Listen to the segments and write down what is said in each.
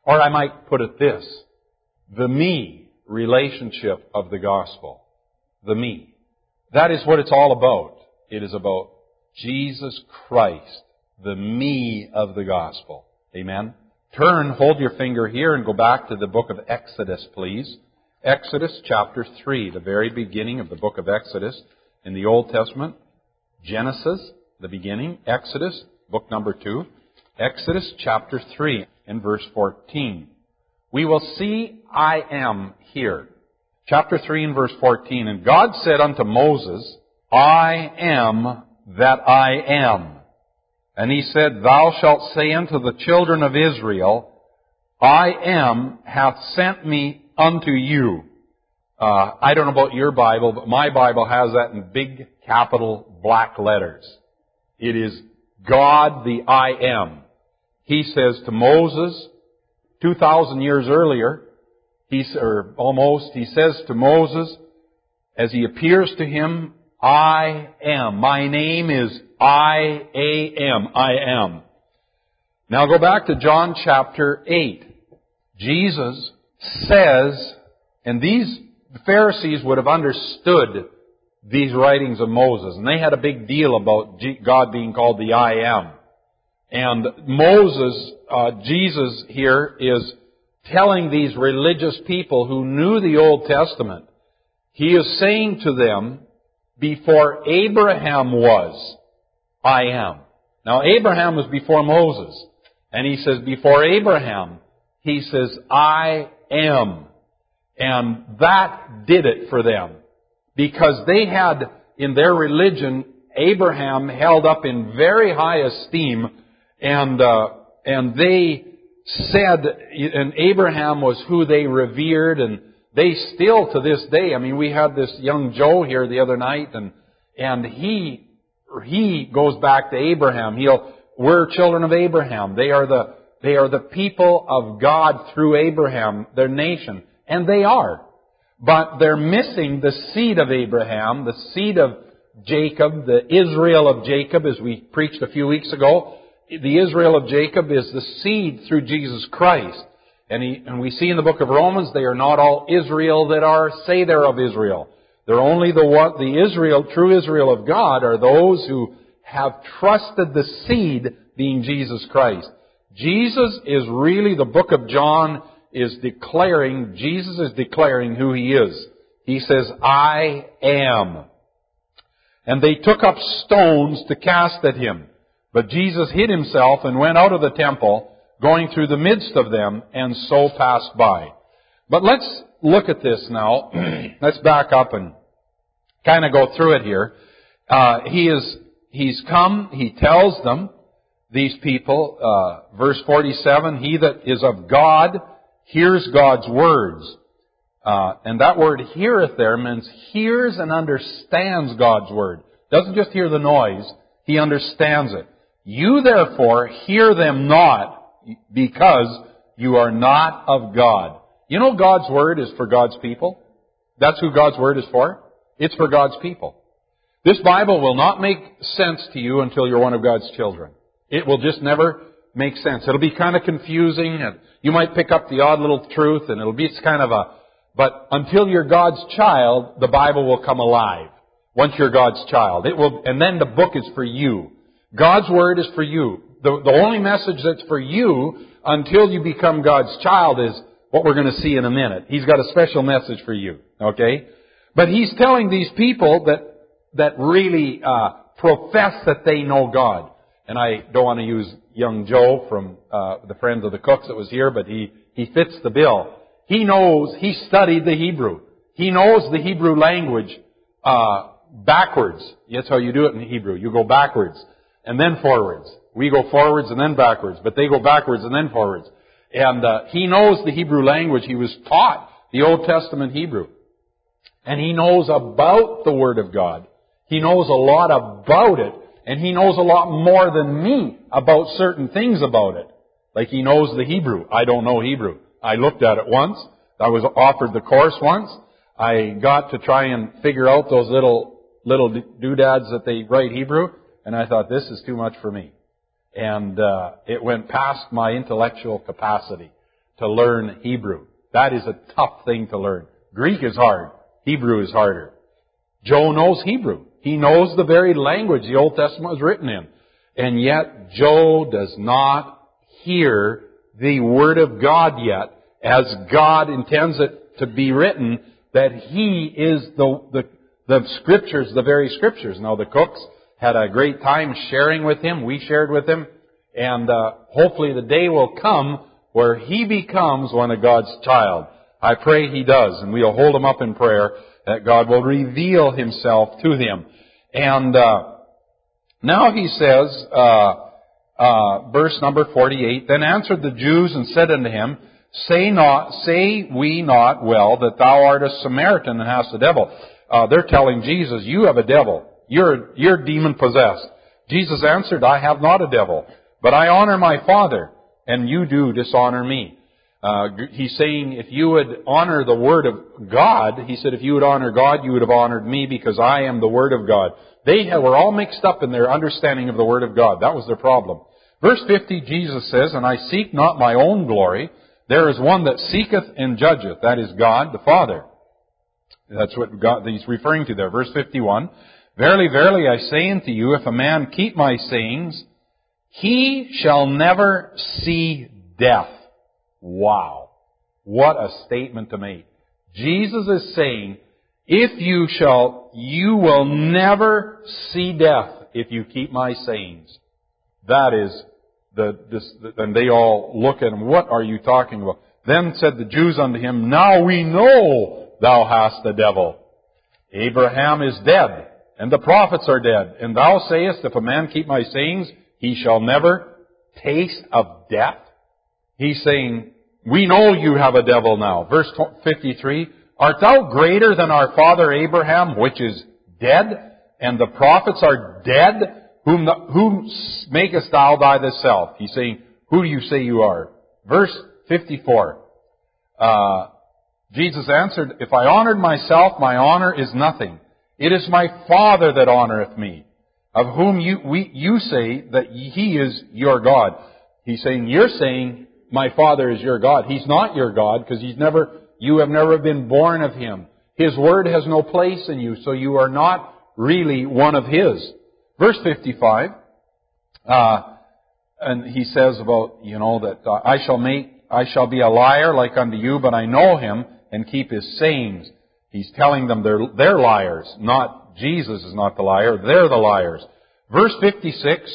Or I might put it this, the me relationship of the gospel. The me. That is what it's all about. It is about Jesus Christ, the me of the gospel. Amen? Hold your finger here and go back to the book of Exodus, please. Exodus chapter 3, the very beginning of the book of Exodus in the Old Testament. Genesis, the beginning. Exodus, book number 2. Exodus chapter 3 and verse 14. We will see I am here. Chapter 3 and verse 14. And God said unto Moses, I am that I am. And he said, Thou shalt say unto the children of Israel, I am hath sent me unto you. I don't know about your Bible, but my Bible has that in big capital black letters. It is God the I am. He says to Moses, 2,000 years earlier, he says to Moses, as he appears to him, I am. My name is I-A-M. I am. Now go back to John chapter 8. Jesus says, and these Pharisees would have understood these writings of Moses, and they had a big deal about God being called the I am. And Jesus here is telling these religious people who knew the Old Testament, he is saying to them, before Abraham was, I am. Now Abraham was before Moses. And he says, before Abraham, he says, I am. And that did it for them. Because they had, in their religion, Abraham held up in very high esteem. And they said, and Abraham was who they revered, and they still to this day, I mean, we had this young Joe here the other night, and he goes back to Abraham. We're children of Abraham. They are the people of God through Abraham, their nation. And they are. But they're missing the seed of Abraham, the seed of Jacob, the Israel of Jacob, as we preached a few weeks ago. The Israel of Jacob is the seed through Jesus Christ. And we see in the book of Romans, they are not all Israel that say they're of Israel. They're only true Israel of God are those who have trusted the seed being Jesus Christ. Jesus is really, the book of John Jesus is declaring who He is. He says, I am. And they took up stones to cast at Him. But Jesus hid Himself and went out of the temple, going through the midst of them, and so passed by. But let's look at this now. Let's back up and kind of go through it here. He's come, He tells them, these people, verse 47, He that is of God hears God's words. And that word heareth there means hears and understands God's word. Doesn't just hear the noise, he understands it. You therefore hear them not, because you are not of God. You know God's Word is for God's people? That's who God's Word is for? It's for God's people. This Bible will not make sense to you until you're one of God's children. It will just never make sense. It'll be kind of confusing, and you might pick up the odd little truth, and but until you're God's child, the Bible will come alive. Once you're God's child. And then the book is for you. God's Word is for you. The only message that's for you until you become God's child is what we're going to see in a minute. He's got a special message for you. Okay? But He's telling these people that really profess that they know God. And I don't want to use young Joe from the Friends of the Cooks that was here, but he fits the bill. He studied the Hebrew. He knows the Hebrew language backwards. That's how you do it in Hebrew. You go backwards and then forwards. We go forwards and then backwards, but they go backwards and then forwards. And he knows the Hebrew language. He was taught the Old Testament Hebrew. And he knows about the Word of God. He knows a lot about it. And he knows a lot more than me about certain things about it. Like he knows the Hebrew. I don't know Hebrew. I looked at it once. I was offered the course once. I got to try and figure out those little doodads that they write Hebrew. And I thought, this is too much for me. And it went past my intellectual capacity. to learn Hebrew. That is a tough thing to learn. Greek is hard. Hebrew is harder. Joe knows Hebrew. He knows the very language the Old Testament was written in. And yet, Joe does not hear the Word of God yet, as God intends it to be written, that He is the Scriptures, the very Scriptures. Now, the Cooks had a great time sharing with him. We shared with him. And hopefully the day will come where he becomes one of God's child. I pray he does, and we'll hold him up in prayer that God will reveal Himself to him. And now he says, verse number 48, Then answered the Jews and said unto him, Say we not well that thou art a Samaritan and hast a devil? They're telling Jesus, you have a devil. You're demon-possessed. Jesus answered, I have not a devil, but I honor my Father, and you do dishonor me. He's saying, if you would honor the Word of God, he said, if you would honor God, you would have honored me, because I am the Word of God. They were all mixed up in their understanding of the Word of God. That was their problem. Verse 50, Jesus says, And I seek not my own glory. There is one that seeketh and judgeth. That is God, the Father. That's what God, he's referring to there. Verse 51, Verily, verily, I say unto you, if a man keep my sayings, he shall never see death. Wow. What a statement to make. Jesus is saying, you will never see death if you keep my sayings. That is, and they all look at him, what are you talking about? Then said the Jews unto him, Now we know thou hast a devil. Abraham is dead, and the prophets are dead. And thou sayest, if a man keep my sayings, he shall never taste of death. He's saying, we know you have a devil now. Verse 53, Art thou greater than our father Abraham, which is dead, and the prophets are dead? Whom makest thou by thyself? He's saying, who do you say you are? Verse 54, Jesus answered, If I honored myself, my honor is nothing. It is my Father that honoreth me, of whom you say that He is your God. He's saying, you're saying, my Father is your God. He's not your God, because you have never been born of Him. His Word has no place in you, so you are not really one of His. Verse 55, and he says about, that I shall be a liar like unto you, but I know him and keep his sayings. He's telling them they're liars. Not Jesus is not the liar. They're the liars. Verse 56,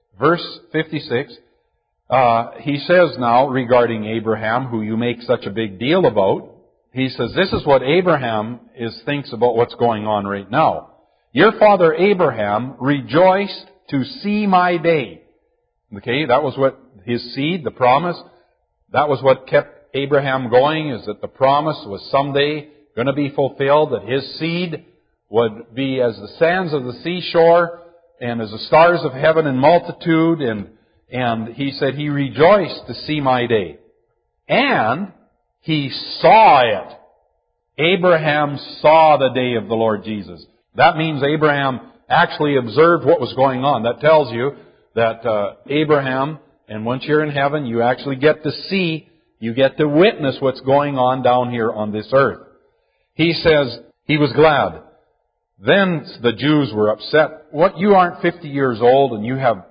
he says now regarding Abraham, who you make such a big deal about, he says, this is what Abraham thinks about what's going on right now. Your father Abraham rejoiced to see my day. Okay, that was what his seed, the promise, that was what kept Abraham going, is that the promise was someday going to be fulfilled, that his seed would be as the sands of the seashore and as the stars of heaven in multitude. And he said he rejoiced to see my day. And he saw it. Abraham saw the day of the Lord Jesus. That means Abraham actually observed what was going on. That tells you that Abraham, and once you're in heaven, you actually get to see, you get to witness what's going on down here on this earth. He says he was glad. Then the Jews were upset. What, you aren't 50 years old and you have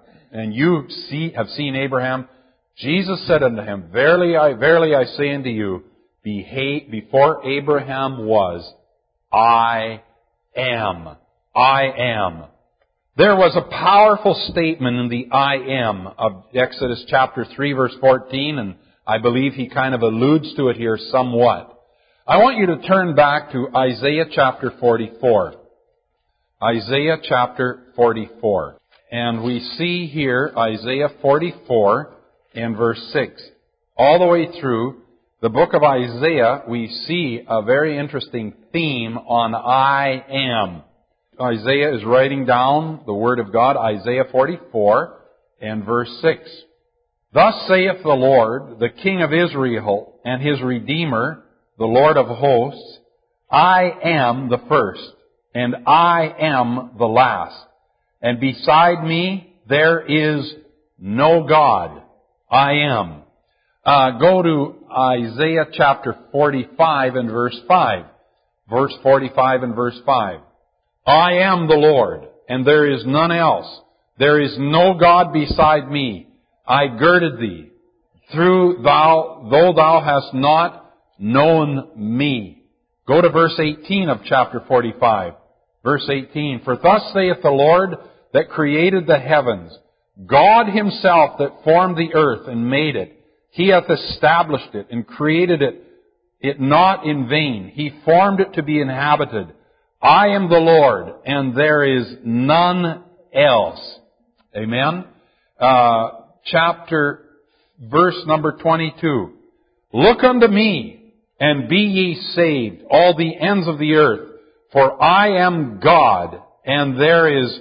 seen Abraham? Jesus said unto him, Verily I say unto you, before Abraham was, I am. I am. There was a powerful statement in the I am of Exodus chapter 3 verse 14, and I believe he kind of alludes to it here somewhat. I want you to turn back to Isaiah chapter 44. Isaiah chapter 44. And we see here Isaiah 44 and verse 6. All the way through the book of Isaiah, we see a very interesting theme on I am. Isaiah is writing down the Word of God, Isaiah 44 and verse 6. Thus saith the Lord, the King of Israel and His Redeemer, the Lord of hosts, I am the first, and I am the last. And beside me there is no God. I am. Go to Isaiah chapter 45 and verse 5. Verse 45 and verse 5. I am the Lord, and there is none else. There is no God beside me. I girded thee, though thou hast not known me. Go to verse 18 of chapter 45. Verse 18. For thus saith the Lord that created the heavens, God himself that formed the earth and made it. He hath established it and created it not in vain. He formed it to be inhabited. I am the Lord, and there is none else. Amen. Verse number 22. Look unto me, and be ye saved, all the ends of the earth. For I am God, and there is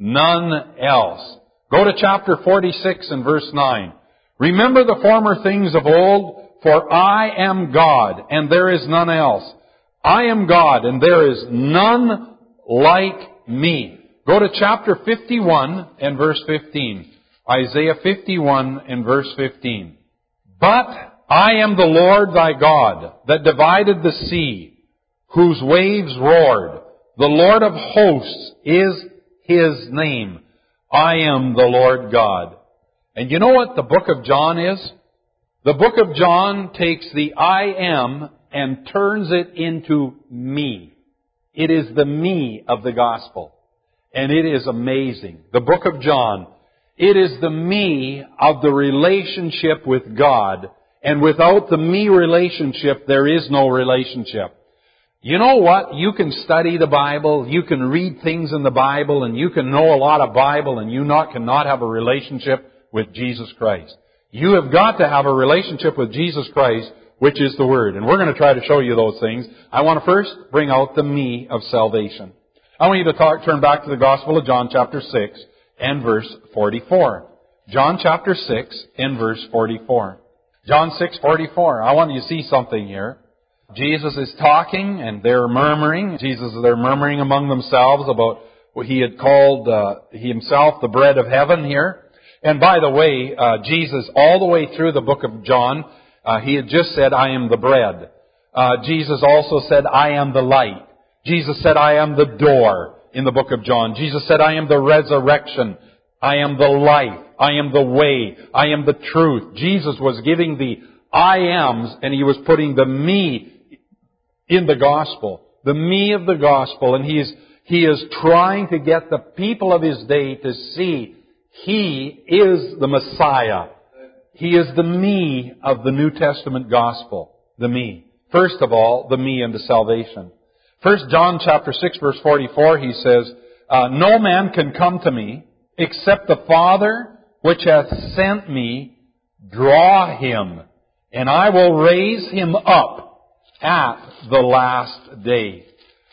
none else. Go to chapter 46 and verse 9. Remember the former things of old, for I am God, and there is none else. I am God, and there is none like me. Go to chapter 51 and verse 15. Isaiah 51 and verse 15. But I am the Lord thy God, that divided the sea, whose waves roared. The Lord of hosts is his name. I am the Lord God. And you know what the book of John is? The book of John takes the I am and turns it into me. It is the me of the gospel. And it is amazing. The book of John, it is the me of the relationship with God. And without the me relationship, there is no relationship. You know what? You can study the Bible, you can read things in the Bible, and you can know a lot of Bible, and you cannot have a relationship with Jesus Christ. You have got to have a relationship with Jesus Christ, which is the Word. And we're going to try to show you those things. I want to first bring out the me of salvation. I want you to turn back to the Gospel of John chapter 6 and verse 44. John chapter 6 and verse 44. John 6:44. I want you to see something here. Jesus is talking and they're murmuring. They're murmuring among themselves about what he had called himself the bread of heaven here. And by the way, Jesus, all the way through the book of John, he had just said, I am the bread. Jesus also said, I am the light. Jesus said, I am the door in the book of John. Jesus said, I am the resurrection. I am the life. I am the way. I am the truth. Jesus was giving the I ams and he was putting the me in the gospel. The me of the gospel. And he is trying to get the people of his day to see he is the Messiah. He is the me of the New Testament gospel. The me. First of all, the me unto salvation. 1 John chapter 6 verse 44, he says, no man can come to me except the Father which hath sent me draw him, and I will raise him up at the last day.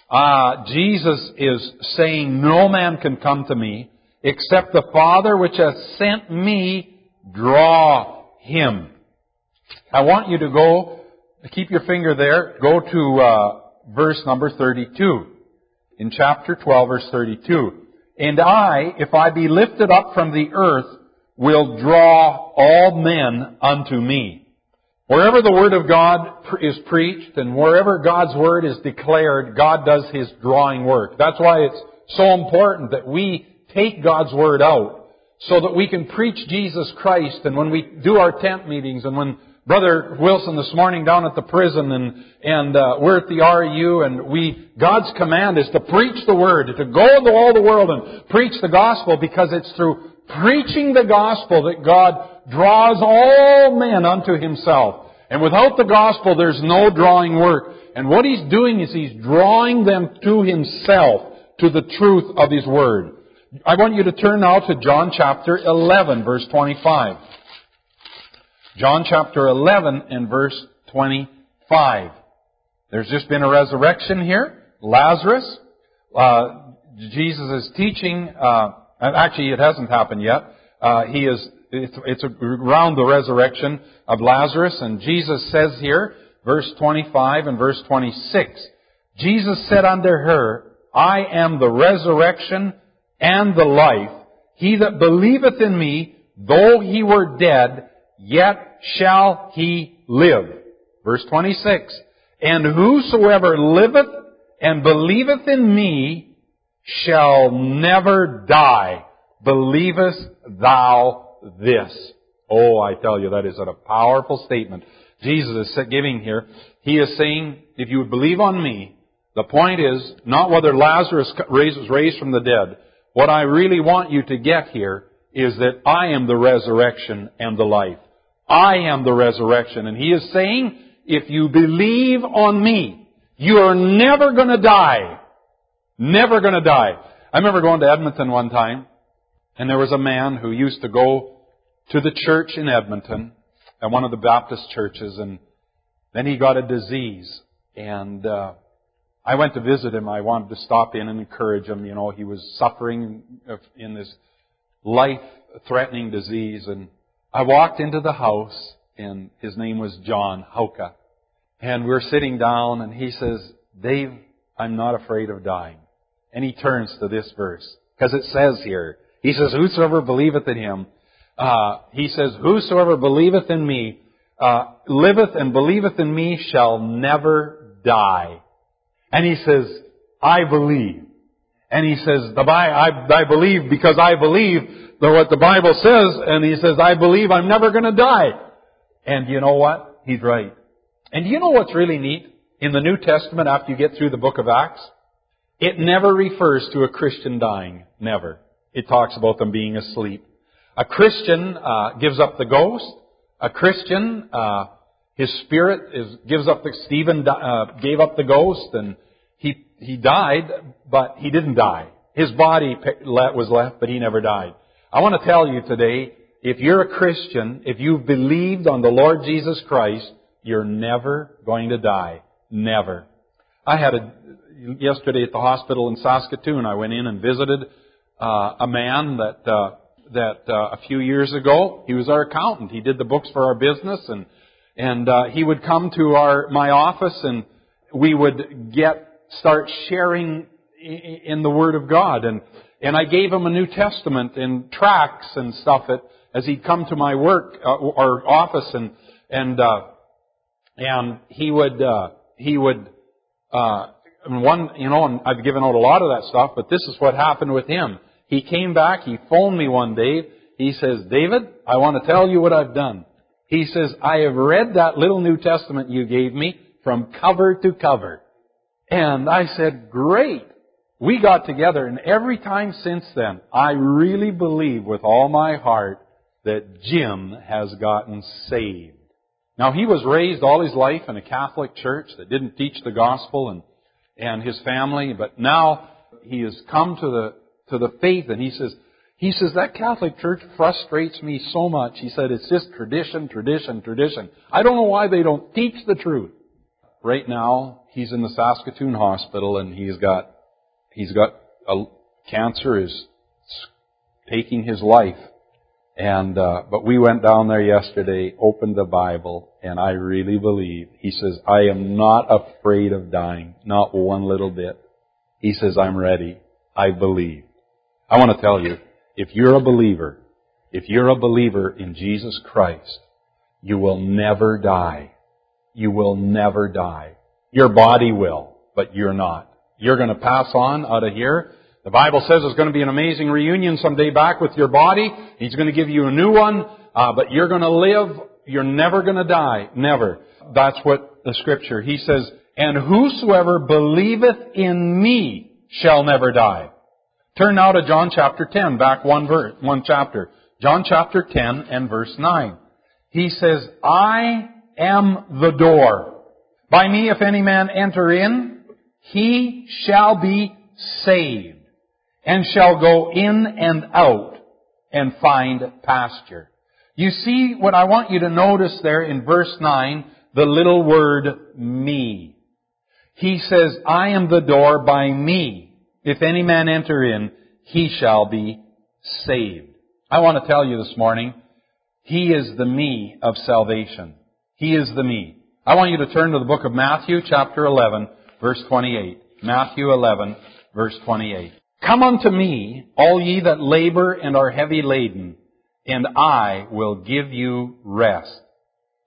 Jesus is saying no man can come to me except the Father which hath sent me draw him. I want you to keep your finger there, go to verse number 32. In chapter 12, verse 32. And I, if I be lifted up from the earth, will draw all men unto me. Wherever the Word of God is preached and wherever God's Word is declared, God does His drawing work. That's why it's so important that we take God's Word out so that we can preach Jesus Christ. And when we do our tent meetings and when Brother Wilson this morning down at the prison and we're at the RU and God's command is to preach the Word, to go into all the world and preach the gospel, because it's through preaching the gospel that God draws all men unto Himself. And without the gospel there's no drawing work. And what He's doing is He's drawing them to Himself, to the truth of His Word. I want you to turn now to John chapter 11 verse 25. John chapter 11 and verse 25. There's just been a resurrection here. Lazarus. Jesus is teaching. Actually, it hasn't happened yet. It's around the resurrection of Lazarus. And Jesus says here, verse 25 and verse 26. Jesus said unto her, I am the resurrection and the life. He that believeth in me, though he were dead, yet shall he live. Verse 26. And whosoever liveth and believeth in me shall never die. Believest thou this? Oh, I tell you, that is a powerful statement Jesus is giving here. He is saying, if you would believe on me, the point is not whether Lazarus was raised from the dead. What I really want you to get here is that I am the resurrection and the life. I am the resurrection. And He is saying, if you believe on me, you are never going to die. Never going to die. I remember going to Edmonton one time, and there was a man who used to go to the church in Edmonton, at one of the Baptist churches, and then he got a disease. And I went to visit him. I wanted to stop in and encourage him. You know, he was suffering in this life-threatening disease. And I walked into the house, and his name was John Hauka. And we're sitting down, and he says, Dave, I'm not afraid of dying. And he turns to this verse, because it says here, he says, whosoever believeth in Him, he says, whosoever believeth in me, liveth and believeth in me shall never die. And he says, I believe. And he says, I believe because I believe what the Bible says. And he says, I believe I'm never going to die. And you know what? He's right. And do you know what's really neat? In the New Testament, after you get through the book of Acts, it never refers to a Christian dying. Never. It talks about them being asleep. A Christian gives up the ghost. A Christian, his spirit gives up Stephen gave up the ghost, and he died, but he didn't die. His body was left, but he never died. I want to tell you today, if you're a Christian, if you've believed on the Lord Jesus Christ, you're never going to die. Never. I had yesterday at the hospital in Saskatoon, I went in and visited a man that a few years ago, he was our accountant. He did the books for our business, and he would come to my office, and we would start sharing in the Word of God. And I gave him a New Testament and tracts and stuff as he'd come to my work or office, and he would and I've given out a lot of that stuff, but this is what happened with him. He came back, he phoned me one day, he says, David, I want to tell you what I've done. He says, I have read that little New Testament you gave me from cover to cover. And I said, great. We got together, and every time since then, I really believe with all my heart that Jim has gotten saved. Now, he was raised all his life in a Catholic church that didn't teach the gospel, and his family, but now he has come to the faith, and he says, that Catholic church frustrates me so much. He said, it's just tradition, tradition, tradition. I don't know why they don't teach the truth. Right now, he's in the Saskatoon hospital, and he's got cancer is taking his life. And but we went down there yesterday, opened the Bible, and I really believe. He says, I am not afraid of dying, not one little bit. He says, I'm ready. I believe. I want to tell you, if you're a believer in Jesus Christ, you will never die. You will never die. Your body will, but you're not. You're going to pass on out of here. The Bible says there's going to be an amazing reunion someday back with your body. He's going to give you a new one, but you're going to live. You're never going to die. Never. That's what the Scripture, He says, and whosoever believeth in me shall never die. Turn now to John chapter 10, back one chapter. John chapter 10 and verse 9. He says, I am the door. By me, if any man enter in, he shall be saved, and shall go in and out and find pasture. You see what I want you to notice there in verse 9, the little word me. He says, I am the door, by me. If any man enter in, he shall be saved. I want to tell you this morning, He is the me of salvation. He is the me. I want you to turn to the book of Matthew, chapter 11, verse 28. Matthew 11, verse 28. Come unto me, all ye that labor and are heavy laden, and I will give you rest.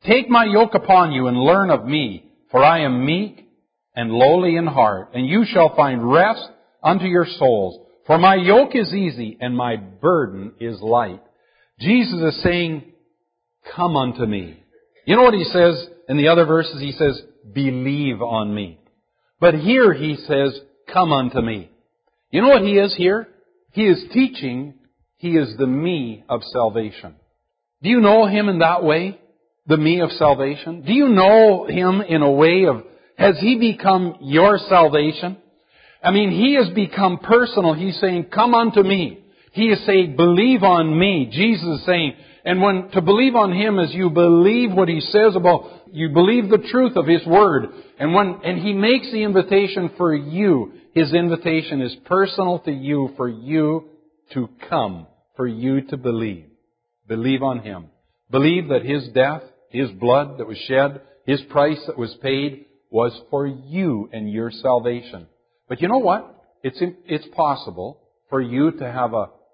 Take my yoke upon you and learn of me, for I am meek and lowly in heart, and you shall find rest unto your souls. For my yoke is easy and my burden is light. Jesus is saying, come unto me. You know what he says in the other verses? He says, believe on me. But here he says, come unto me. You know what he is here? He is teaching. He is the me of salvation. Do you know him in that way? The me of salvation? Do you know him in a way of, has he become your salvation? I mean, he has become personal. He's saying, come unto me. He is saying, believe on me. Jesus is saying, and when to believe on him is you believe what he says about, you believe the truth of his word. And he makes the invitation for you. His invitation is personal to you, for you to come, for you to believe. Believe on him. Believe that his death, his blood that was shed, his price that was paid was for you and your salvation. But you know what? It's possible for you to have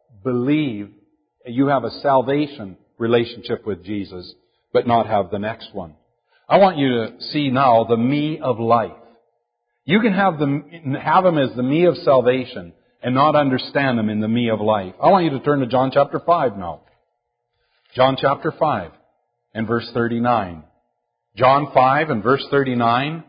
you have a salvation relationship with Jesus, but not have the next one. I want you to see now the me of life. You can have him as the me of salvation and not understand him in the me of life. I want you to turn to John chapter 5 now. John chapter 5 and verse 39. John 5 and verse 39.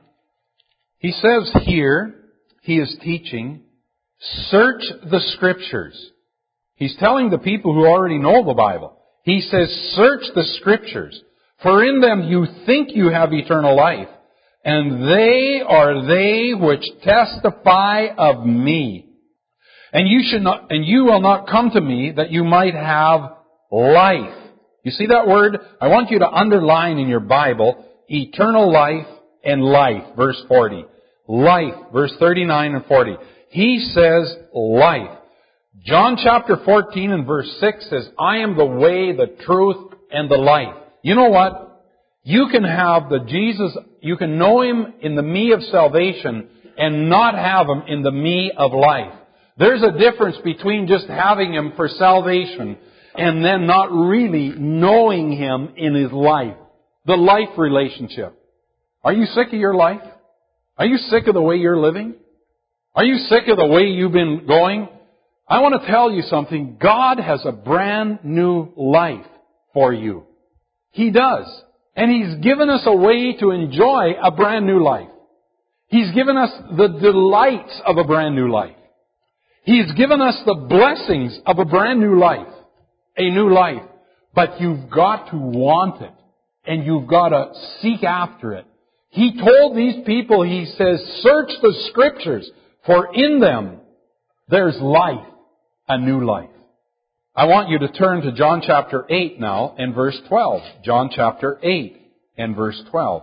He says here, he is teaching, search the Scriptures. He's telling the people who already know the Bible. He says, search the Scriptures, for in them you think you have eternal life, and they are they which testify of me. And you will not come to me that you might have life. You see that word? I want you to underline in your Bible, eternal life and life, verse 40. Life, verse 39 and 40. He says life. John chapter 14 and verse 6 says, I am the way, the truth, and the life. You know what? You can have you can know him in the me of salvation and not have him in the me of life. There's a difference between just having him for salvation and then not really knowing him in his life. The life relationship. Are you sick of your life? Are you sick of the way you're living? Are you sick of the way you've been going? I want to tell you something. God has a brand new life for you. He does. And He's given us a way to enjoy a brand new life. He's given us the delights of a brand new life. He's given us the blessings of a brand new life. A new life. But you've got to want it. And you've got to seek after it. He told these people, He says, search the Scriptures, for in them there's life, a new life. I want you to turn to John chapter 8 now and verse 12. John chapter 8 and verse 12.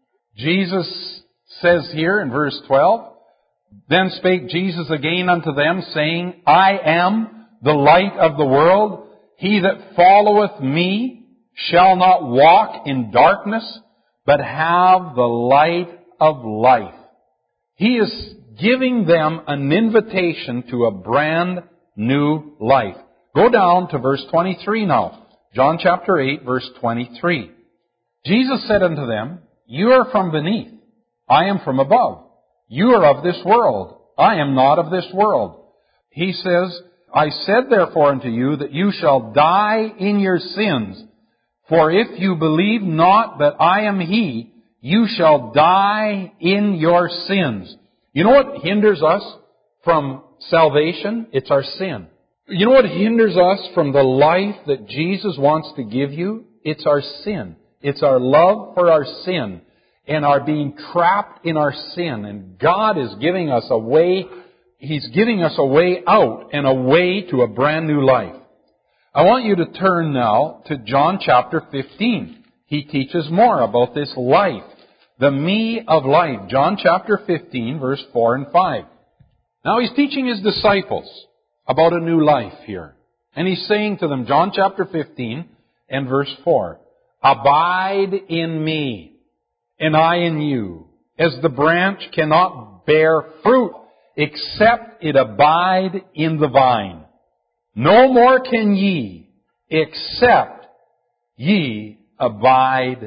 Jesus says here in verse 12, Then spake Jesus again unto them, saying, I am the light of the world. He that followeth me shall not walk in darkness, but have the light of life. He is giving them an invitation to a brand new life. Go down to verse 23 now. John chapter 8, verse 23. Jesus said unto them, You are from beneath, I am from above. You are of this world, I am not of this world. He says, I said therefore unto you that you shall die in your sins. For if you believe not that I am He, you shall die in your sins. You know what hinders us from salvation? It's our sin. You know what hinders us from the life that Jesus wants to give you? It's our sin. It's our love for our sin and our being trapped in our sin. And God is giving us a way. He's giving us a way out and a way to a brand new life. I want you to turn now to John chapter 15. He teaches more about this life, the me of life. John chapter 15, verse 4 and 5. Now He's teaching His disciples about a new life here. And He's saying to them, John chapter 15 and verse 4, Abide in me, and I in you, as the branch cannot bear fruit except it abide in the vine. No more can ye, except ye abide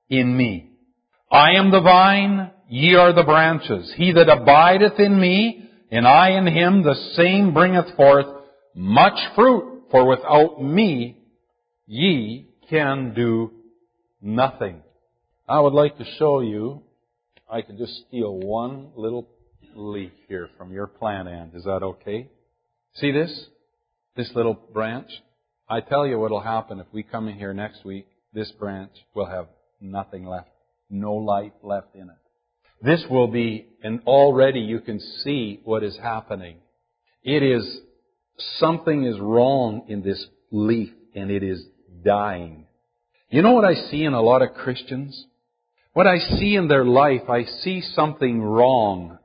in me. I am the vine, ye are the branches. He that abideth in me, and I in him, the same bringeth forth much fruit. For without me, ye can do nothing. I would like to show you, I can just steal one little leaf here from your plant end. Is that okay? See this? This little branch? I tell you what will happen if we come in here next week. This branch will have nothing left. No life left in it. This will be, and already you can see what is happening. It is, something is wrong in this leaf, and it is dying. You know what I see in a lot of Christians? What I see in their life, I see something wrong,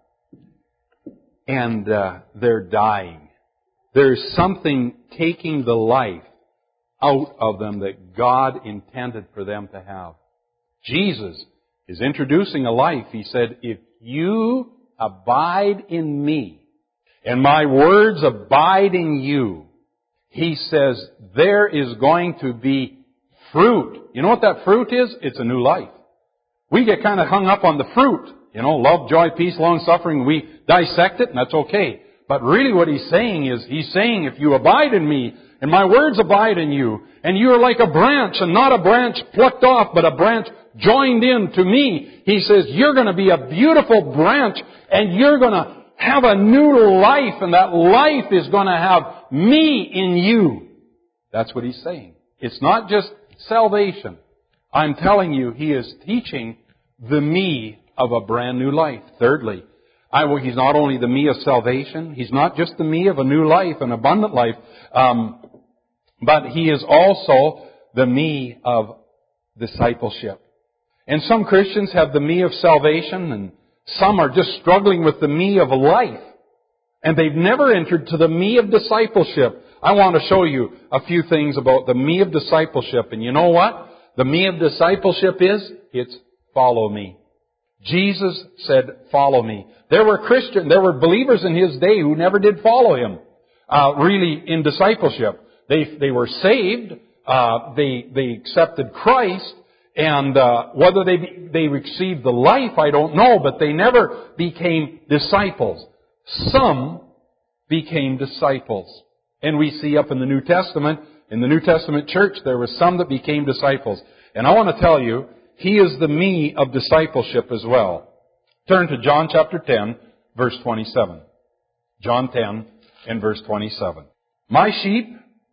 and they're dying. There's something taking the life out of them that God intended for them to have. Jesus is introducing a life. He said, if you abide in me, and my words abide in you, He says, there is going to be fruit. You know what that fruit is? It's a new life. We get kind of hung up on the fruit. You know, love, joy, peace, long suffering. We dissect it, and that's okay. But really what He's saying is, He's saying, if you abide in me, and my words abide in you, and you are like a branch, and not a branch plucked off, but a branch joined in to me, He says, you're going to be a beautiful branch, and you're going to have a new life, and that life is going to have me in you. That's what He's saying. It's not just salvation. I'm telling you, He is teaching the me of a brand new life. Thirdly, He's not only the me of salvation, He's not just the me of a new life, an abundant life, but He is also the me of discipleship. And some Christians have the me of salvation, and some are just struggling with the me of life. And they've never entered to the me of discipleship. I want to show you a few things about the me of discipleship. And you know what? The me of discipleship is, it's follow me. Jesus said, follow me. There were believers in His day who never did follow Him, really in discipleship. They were saved, they accepted Christ, and whether they received the life, I don't know, but they never became disciples. Some became disciples. And we see up in the New Testament, in the New Testament church, there were some that became disciples. And I want to tell you, He is the me of discipleship as well. Turn to John chapter 10, verse 27. John 10 and verse 27. My sheep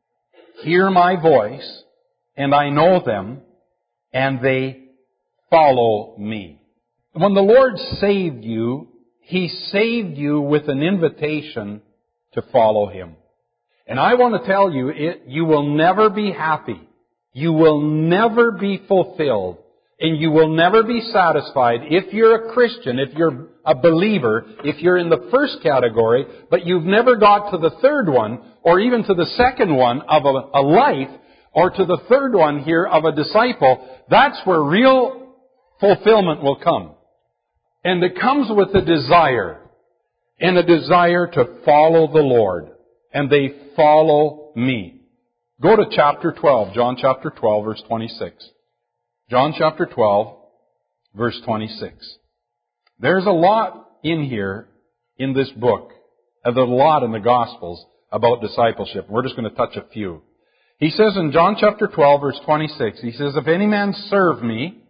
hear my voice, and I know them, and they follow me. When the Lord saved you, He saved you with an invitation to follow Him. And I want to tell you, you will never be happy. You will never be fulfilled. And you will never be satisfied if you're a Christian, if you're a believer, if you're in the first category, but you've never got to the third one, or even to the second one of a life, or to the third one here of a disciple. That's where real fulfillment will come. And it comes with a desire, and a desire to follow the Lord. And they follow me. Go to chapter 12, John chapter 12, verse 26. John chapter 12, verse 26. There's a lot in here, in this book, and there's a lot in the Gospels about discipleship. We're just going to touch a few. He says in John chapter 12, verse 26, He says, if any man serve me,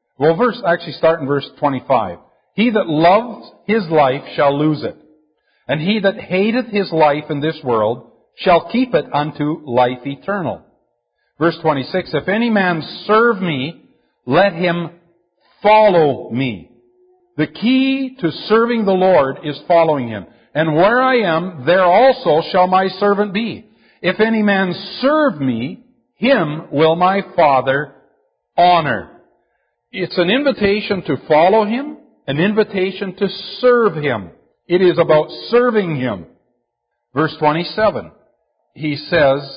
start in verse 25. He that loves his life shall lose it. And he that hateth his life in this world shall keep it unto life eternal. Verse 26, if any man serve me, let him follow me. The key to serving the Lord is following Him. And where I am, there also shall my servant be. If any man serve me, him will my Father honor. It's an invitation to follow Him, an invitation to serve Him. It is about serving Him. Verse 27, He says,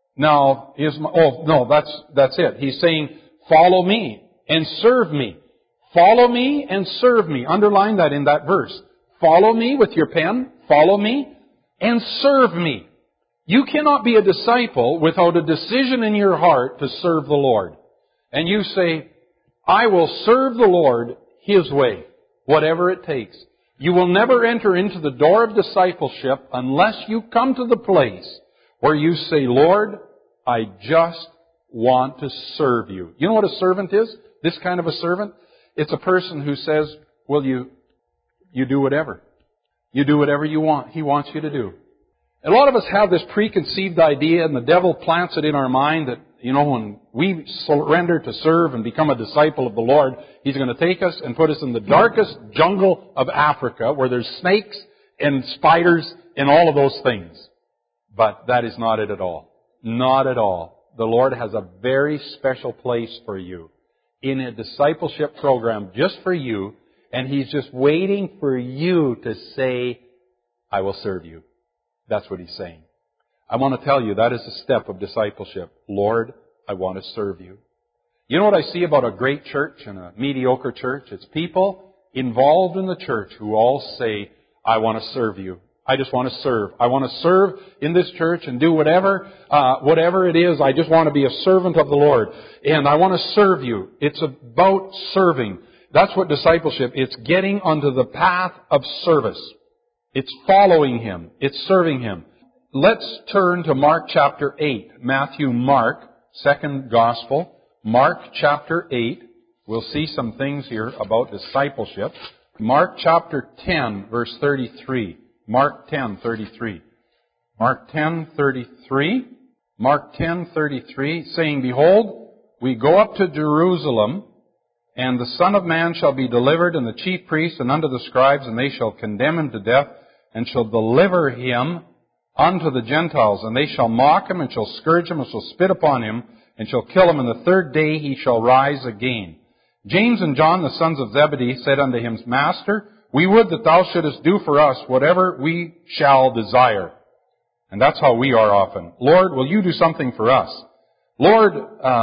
that's it. He's saying, follow me and serve me. Follow me and serve me. Underline that in that verse. Follow me with your pen. Follow me and serve me. You cannot be a disciple without a decision in your heart to serve the Lord. And you say, I will serve the Lord His way, whatever it takes. You will never enter into the door of discipleship unless you come to the place where you say, Lord, I just want to serve you. You know what a servant is? This kind of a servant? It's a person who says, well, you do whatever. You do whatever you want. He wants you to do. A lot of us have this preconceived idea, and the devil plants it in our mind that, when we surrender to serve and become a disciple of the Lord, He's going to take us and put us in the darkest jungle of Africa where there's snakes and spiders and all of those things. But that is not it at all. Not at all. The Lord has a very special place for you in a discipleship program just for you, and He's just waiting for you to say, I will serve you. That's what He's saying. I want to tell you, that is a step of discipleship. Lord, I want to serve you. You know what I see about a great church and a mediocre church? It's people involved in the church who all say, I want to serve you. I just want to serve. I want to serve in this church and do whatever it is. I just want to be a servant of the Lord. And I want to serve you. It's about serving. That's what discipleship is. It's getting onto the path of service. It's following Him. It's serving Him. Let's turn to Mark chapter 8. Mark, second gospel. Mark chapter 8. We'll see some things here about discipleship. Mark chapter 10, verse 33. Mark 10:33. Mark 10:33. Mark 10:33, saying, Behold, we go up to Jerusalem, and the Son of Man shall be delivered unto the chief priests and unto the scribes, and they shall condemn Him to death, and shall deliver Him unto the Gentiles. And they shall mock Him, and shall scourge Him, and shall spit upon Him, and shall kill Him, and the third day He shall rise again. James and John, the sons of Zebedee, said unto Him, Master, we would that Thou shouldest do for us whatever we shall desire. And that's how we are often. Lord, will You do something for us? Lord,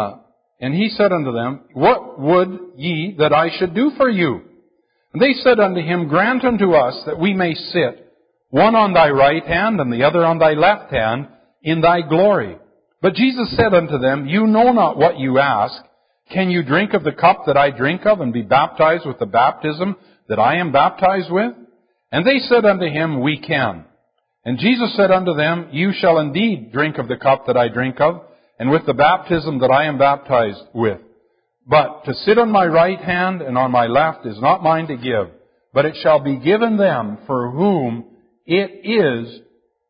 and He said unto them, What would ye that I should do for you? And they said unto Him, Grant unto us that we may sit, one on Thy right hand and the other on Thy left hand, in Thy glory. But Jesus said unto them, You know not what you ask. Can you drink of the cup that I drink of, and be baptized with the baptism that I am baptized with? And they said unto Him, We can. And Jesus said unto them, You shall indeed drink of the cup that I drink of, and with the baptism that I am baptized with. But to sit on my right hand and on my left is not mine to give, but it shall be given them for whom it is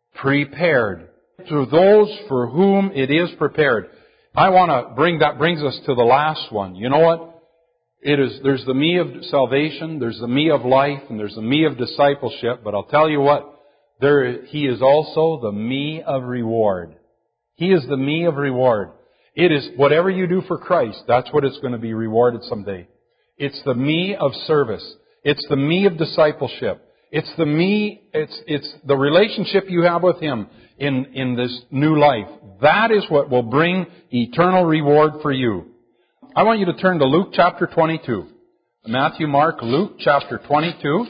prepared. To those for whom it is prepared. I want to brings us to the last one. You know what? There's the me of salvation, there's the me of life, and there's the me of discipleship, but I'll tell you what, He is also the me of reward. He is the me of reward. It is whatever you do for Christ, that's what it's going to be rewarded someday. It's the me of service. It's the me of discipleship. It's the me, it's the relationship you have with Him in this new life. That is what will bring eternal reward for you. I want you to turn to Luke chapter 22. Matthew, Mark, Luke chapter 22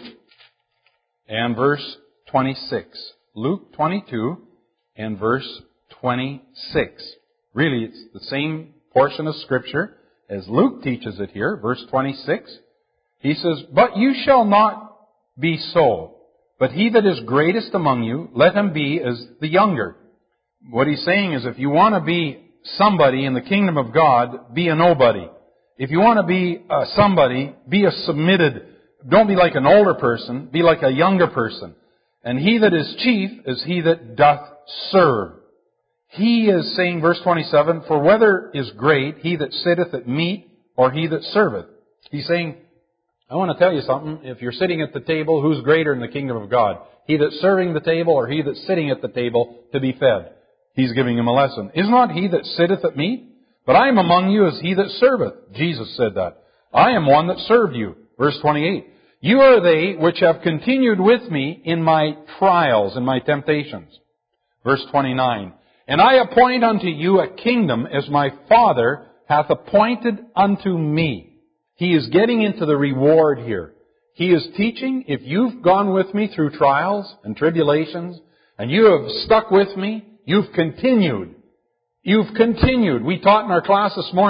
and verse 26. Luke 22 and verse 26. Really, it's the same portion of Scripture as Luke teaches it here. Verse 26. He says, But you shall not be so, but he that is greatest among you, let him be as the younger. What he's saying is, if you want to be somebody in the kingdom of God, be a nobody. If you want to be somebody, be a submitted. Don't be like an older person, be like a younger person. And he that is chief is he that doth serve. He is saying, verse 27, For whether is great, he that sitteth at meat, or he that serveth. He's saying, I want to tell you something. If you're sitting at the table, who's greater in the kingdom of God? He that's serving the table, or he that's sitting at the table to be fed? He's giving him a lesson. Is not he that sitteth at meat? But I am among you as he that serveth. Jesus said that. I am one that served you. Verse 28. You are they which have continued with me in my trials and my temptations. Verse 29. And I appoint unto you a kingdom as my Father hath appointed unto me. He is getting into the reward here. He is teaching, if you've gone with me through trials and tribulations, and you have stuck with me, you've continued. You've continued. We taught in our class this morning,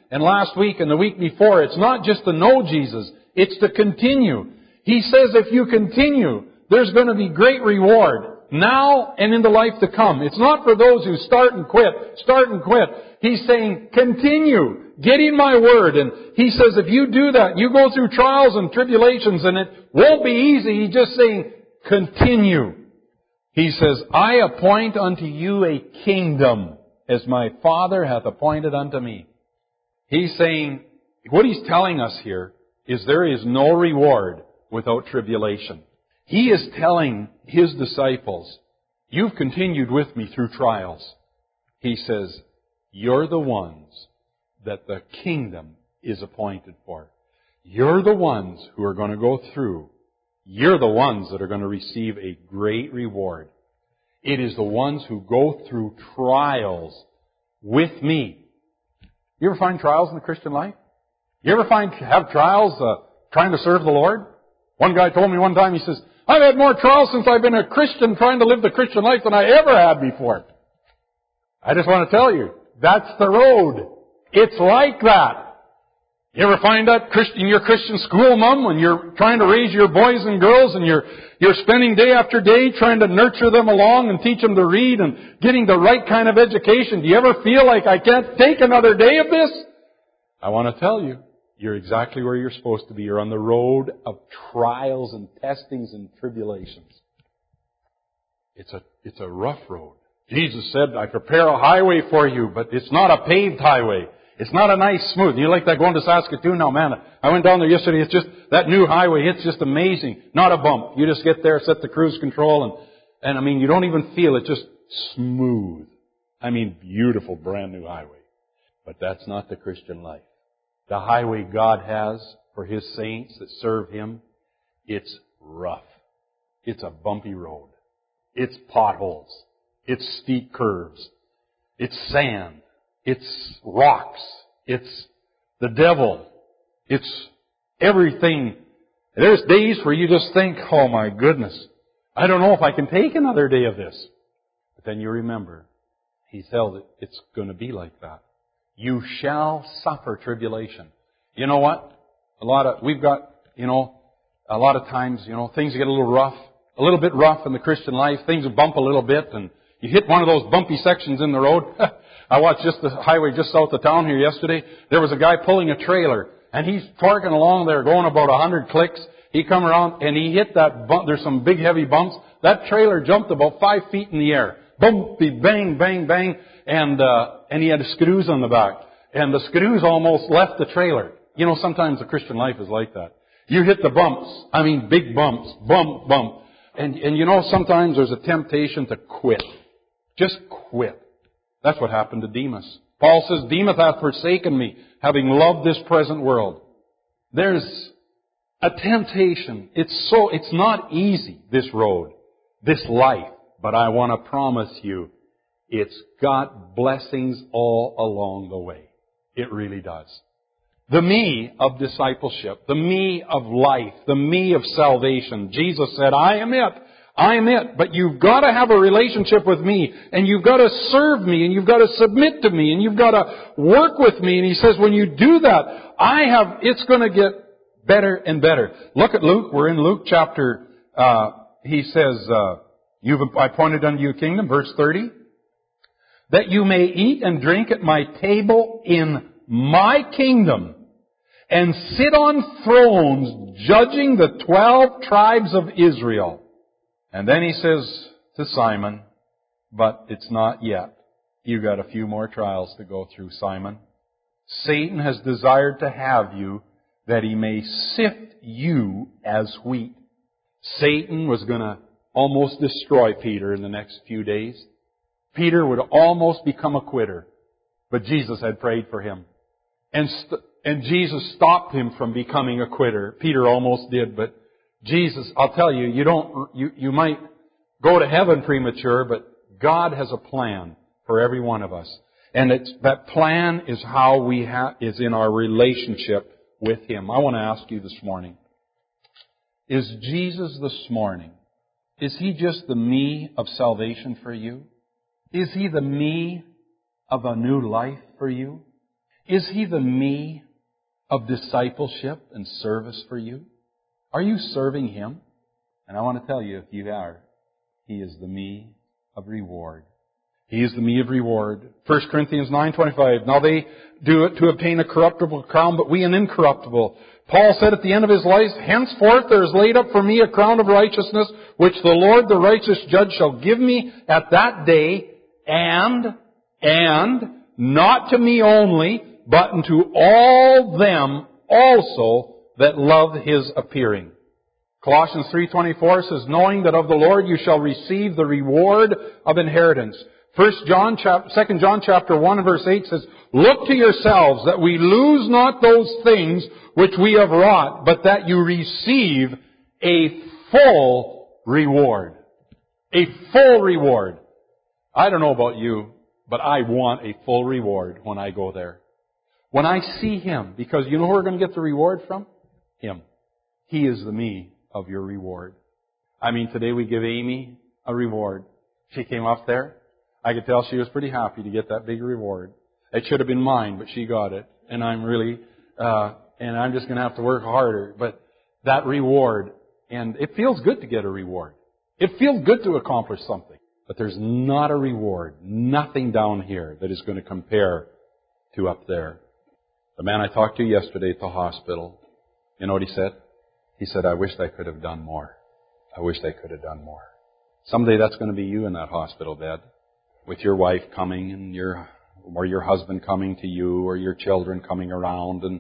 and last week and the week before, it's not just to know Jesus, it's to continue. He says if you continue, there's going to be great reward, now and in the life to come. It's not for those who start and quit. He's saying, continue. Get in my word. And He says if you do that, you go through trials and tribulations and it won't be easy. He's just saying, continue. He says, I appoint unto you a kingdom, as my Father hath appointed unto me. He's saying, what He's telling us here is there is no reward without tribulation. He is telling His disciples, you've continued with me through trials. He says, you're the ones that the kingdom is appointed for. You're the ones who are going to go through. You're the ones that are going to receive a great reward. It is the ones who go through trials with me. You ever find trials in the Christian life? You ever have trials trying to serve the Lord? One guy told me one time, he says, I've had more trials since I've been a Christian trying to live the Christian life than I ever had before. I just want to tell you, that's the road. It's like that. You ever find that in your Christian school, Mom, when you're trying to raise your boys and girls and you're spending day after day trying to nurture them along and teach them to read and getting the right kind of education? Do you ever feel like I can't take another day of this? I want to tell you, you're exactly where you're supposed to be. You're on the road of trials and testings and tribulations. It's a rough road. Jesus said, I prepare a highway for you, but it's not a paved highway. It's not a nice smooth. You like that going to Saskatoon? No, man, I went down there yesterday. It's just that new highway. It's just amazing. Not a bump. You just get there, set the cruise control, and I mean, you don't even feel it. Just smooth. I mean, beautiful, brand new highway. But that's not the Christian life. The highway God has for His saints that serve Him, it's rough. It's a bumpy road. It's potholes. It's steep curves. It's sand. It's rocks. It's the devil. It's everything. There's days where you just think, oh my goodness, I don't know if I can take another day of this. But then you remember, He tells it, it's going to be like that. You shall suffer tribulation. You know what? A lot of times, things get a little bit rough in the Christian life. Things bump a little bit and you hit one of those bumpy sections in the road. I watched just the highway just south of town here yesterday. There was a guy pulling a trailer and he's torquing along there going about 100 clicks. He come around and he hit that bump. There's some big heavy bumps. That trailer jumped about 5 feet in the air. Bumpy, bang, bang, bang. And he had screws on the back. And the screws almost left the trailer. Sometimes the Christian life is like that. You hit the bumps. I mean, big bumps. Bump, bump. And sometimes there's a temptation to quit. Just quit. That's what happened to Demas. Paul says, Demas hath forsaken me, having loved this present world. There's a temptation. It's not easy, this road, this life. But I want to promise you, it's got blessings all along the way. It really does. The me of discipleship, the me of life, the me of salvation. Jesus said, I am it. I am it. But you've got to have a relationship with me, and you've got to serve me, and you've got to submit to me, and you've got to work with me. And He says, when you do that, it's going to get better and better. Look at Luke. We're in Luke chapter, He says, I appointed unto you a kingdom, verse 30, that you may eat and drink at my table in my kingdom, and sit on thrones judging the 12 tribes of Israel. And then He says to Simon, but it's not yet. You got a few more trials to go through, Simon. Satan has desired to have you that he may sift you as wheat. Satan was going to almost destroy Peter in the next few days. Peter would almost become a quitter. But Jesus had prayed for him. And Jesus stopped him from becoming a quitter. Peter almost did, but Jesus, I'll tell you, you might go to heaven premature, but God has a plan for every one of us. And that plan is how is in our relationship with Him. I want to ask you this morning, is Jesus this morning, is He just the me of salvation for you? Is He the me of a new life for you? Is He the me of discipleship and service for you? Are you serving Him? And I want to tell you, if you are, He is the me of reward. He is the me of reward. 1 Corinthians 9:25. Now they do it to obtain a corruptible crown, but we an incorruptible. Paul said at the end of his life, henceforth there is laid up for me a crown of righteousness, which the Lord, the righteous judge, shall give me at that day, and not to me only, but unto all them also that love His appearing. Colossians 3:24 says, knowing that of the Lord you shall receive the reward of inheritance. 2 John chapter 1 and verse 8 says, look to yourselves that we lose not those things which we have wrought, but that you receive a full reward. A full reward. I don't know about you, but I want a full reward when I go there. When I see Him, because you know who we're going to get the reward from? Him. He is the me of your reward. I mean, today we give Amy a reward. She came up there. I could tell she was pretty happy to get that big reward. It should have been mine, but she got it. And I'm really, and I'm just going to have to work harder. But that reward, and it feels good to get a reward. It feels good to accomplish something. But there's not a reward, nothing down here that is going to compare to up there. The man I talked to yesterday at the hospital, you know what he said? He said, I wished I could have done more. I wished I could have done more. Someday that's going to be you in that hospital bed, with your wife coming and your husband coming to you, or your children coming around, and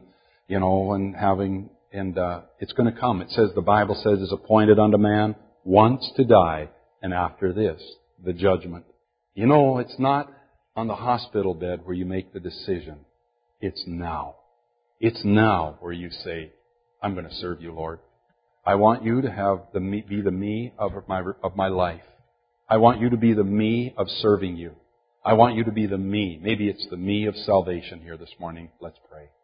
it's going to come. It says, the Bible says, it's appointed unto man once to die, and after this, the judgment. You know, it's not on the hospital bed where you make the decision. It's now. It's now where you say, I'm going to serve you, Lord. I want you to be the me of my life. I want you to be the me of serving you. I want you to be the me. Maybe it's the me of salvation here this morning. Let's pray.